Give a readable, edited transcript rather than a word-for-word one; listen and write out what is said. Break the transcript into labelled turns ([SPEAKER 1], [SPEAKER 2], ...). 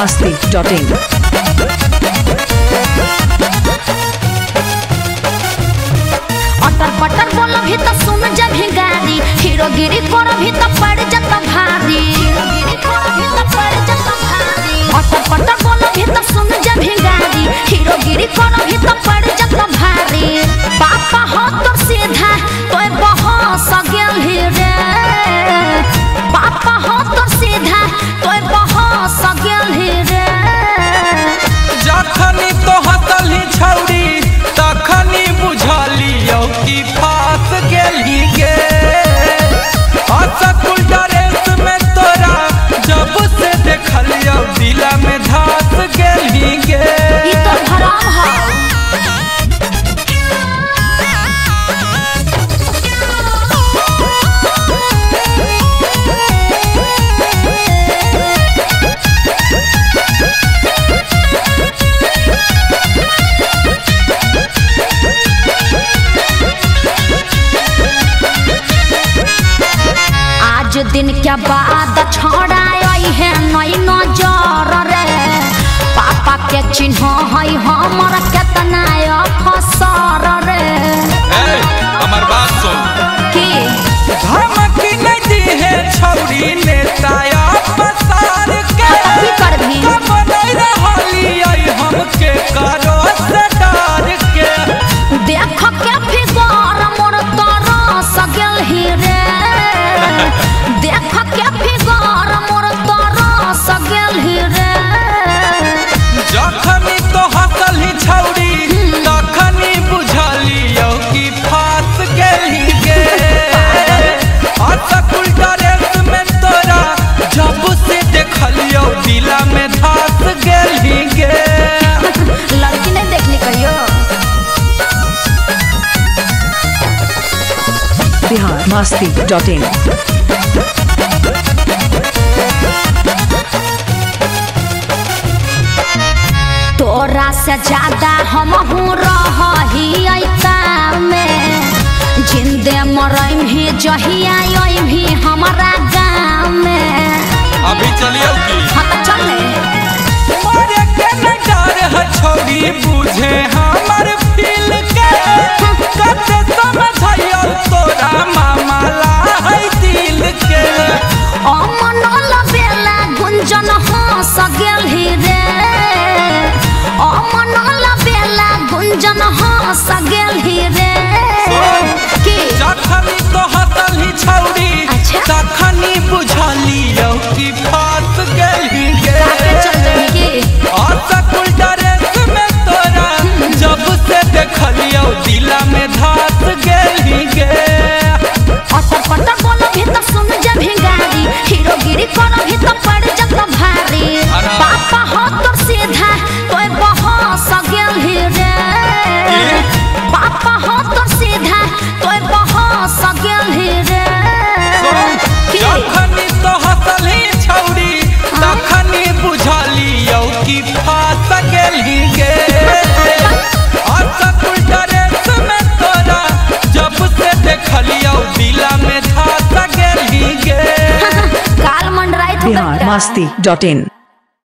[SPEAKER 1] biharmasti.in
[SPEAKER 2] अटर पटर बोल भी तो सुन जब गारी हीरोगिरी कर भी तो पड़ जाता भारी अटर पटर बोल भी तो सुन जब गारी हीरोगिरी कर भी तो पड़ जाता भारी पापा हो तो सीधा तो बहस गेल ही रे पापा हो तो सीधा तो बहस गेल ही रे
[SPEAKER 3] जखनी तो हतली छौरी तखनी बुझलियो कि फास गेली गे असकुल ड्रेस में तोरा जब से देखलियो दिला में धस गेली गे
[SPEAKER 2] ई तो हराम है आज दिन क्या बाद छड़ाई है नई नजर रे पापा के चिन्ह है हमर केतना अफसर रे
[SPEAKER 3] हमर बात सुन
[SPEAKER 2] की
[SPEAKER 3] धमकी नहीं दी है छौरी नेता पसार के
[SPEAKER 2] की करबी
[SPEAKER 3] कब नहीं रहली आई हमके करो से डर के
[SPEAKER 2] देख के फिगर मोर तरस गेल ही रे देख के फिगर मोर तरस गेल ही रे
[SPEAKER 3] जखनी तो हंसली छौरी तखनी बुझलियो कि फास गेली गे असकुल ड्रेस में तोरा जब से देखलियो दिला में धस गेली गे
[SPEAKER 2] लड़की नहीं देखने कहियो
[SPEAKER 1] biharmasti.in
[SPEAKER 2] तोरा से ज्यादा हम रही में जिंदे मरम ही जहिया भी हमारा गाँव में
[SPEAKER 3] अभी चलियो की
[SPEAKER 2] हाँ तो चले
[SPEAKER 3] मरे के न डर है छौरी बुझे हमर फील के कते समझाइयो तोरा मामला है दिल के
[SPEAKER 2] अमन बेला गुंजन हंस गेल ही रे अमन बेला गुंजन हंस गेल ही रे की
[SPEAKER 3] जखनी तो हतली छौरी
[SPEAKER 2] अच्छा।
[SPEAKER 3] तखनी बुझलियो कि फास गेली गे
[SPEAKER 2] काहे चल रही की
[SPEAKER 3] असकुल ड्रेस में तोरा जब से देखलियो दिला में धस गेली गे
[SPEAKER 2] अटर पटर बोल भी तो सुन जब गारी हीरोगिरी कर भी तो पड़ जाता भारी
[SPEAKER 3] अरे।
[SPEAKER 2] पापा हो तो सीधा तो बहस गेल ही रे पापा हो तो सीधा तो बहस गेल ही रे की
[SPEAKER 3] जखनी तो हंसली छौरी तखनी बुझलियो कि फास गेली गे असकुल ड्रेस में तोरा जब से देखलियो दिला में धस गेली गे
[SPEAKER 2] काल मंडराई
[SPEAKER 1] biharmasti.in